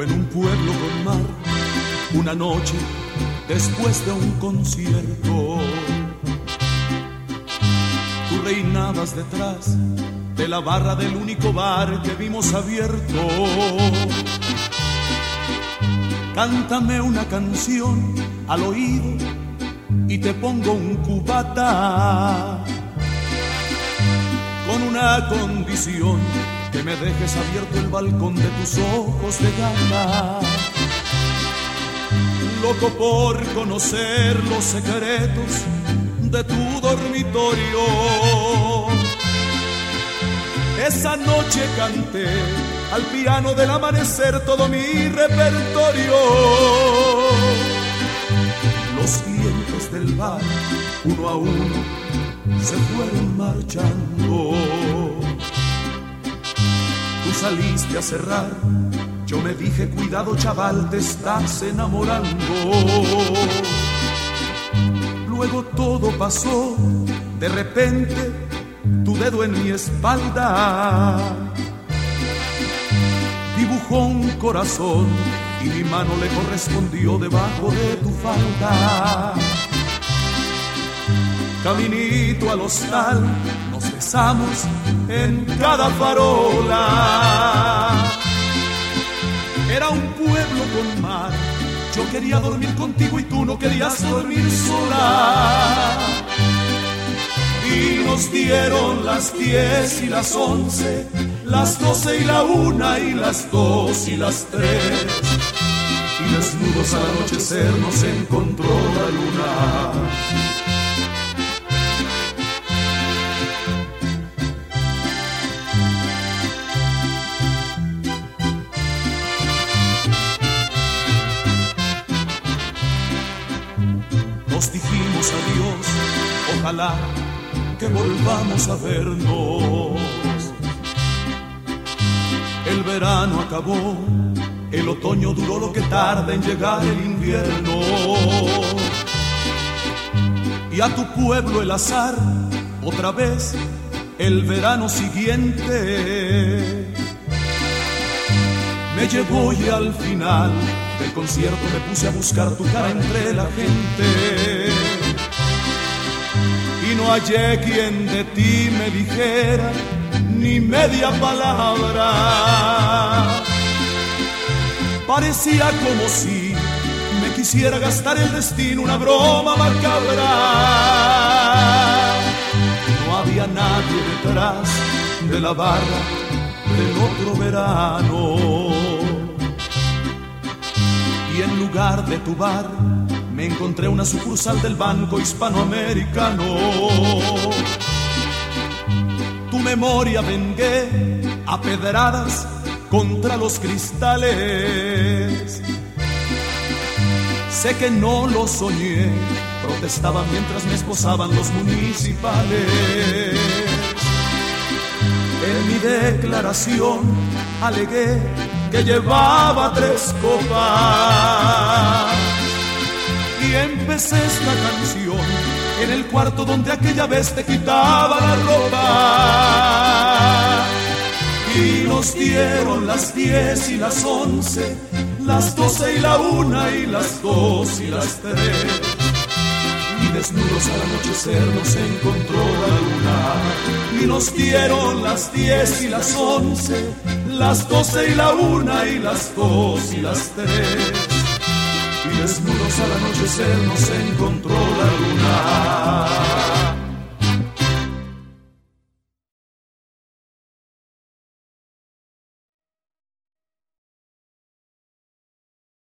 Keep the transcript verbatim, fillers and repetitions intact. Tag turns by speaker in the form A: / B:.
A: en un pueblo con mar, una noche después de un concierto. Tú reinabas detrás de la barra del único bar que vimos abierto. Cántame una canción al oído y te pongo un cubata, con una condición, que me dejes abierto el balcón de tus ojos de gata. Loco por conocer los secretos de tu dormitorio. Esa noche canté al piano del amanecer todo mi repertorio. Los clientes del bar, uno a uno, se fueron marchando. Tú saliste a cerrar, yo me dije, cuidado chaval, te estás enamorando. Luego todo pasó, de repente, tu dedo en mi espalda dibujó un corazón y mi mano le correspondió debajo de tu falda. Caminito al hostal, nos besamos en cada farola. Era un pueblo con mar, yo quería dormir contigo y tú no querías dormir sola. Y nos dieron las diez y las once, las doce y la una y las dos y las tres. Y desnudos al anochecer nos encontró la luna. Nos dijimos adiós, ojalá que volvamos a vernos. El verano acabó, el otoño duró lo que tarda en llegar el invierno. Y a tu pueblo el azar, otra vez el verano siguiente, me llevó y al final del concierto me puse a buscar tu cara entre la gente. Y no hallé quien de ti me dijera ni media palabra. Parecía como si me quisiera gastar el destino, una broma macabra. No había nadie detrás de la barra del otro verano. Y en lugar de tu bar me encontré una sucursal del Banco Hispanoamericano. Tu memoria vengué a pedradas contra los cristales. Sé que no lo soñé, protestaba mientras me esposaban los municipales. En mi declaración alegué que llevaba tres copas. Y empecé esta canción en el cuarto donde aquella vez te quitaba la ropa. Y nos dieron las diez y las once, las doce y la una y las dos y las tres. Y desnudos al anochecer nos encontró la luna. Y nos dieron las diez y las once, las doce y la una y las dos y las tres. Y desnudos al anochecer nos encontró la luna.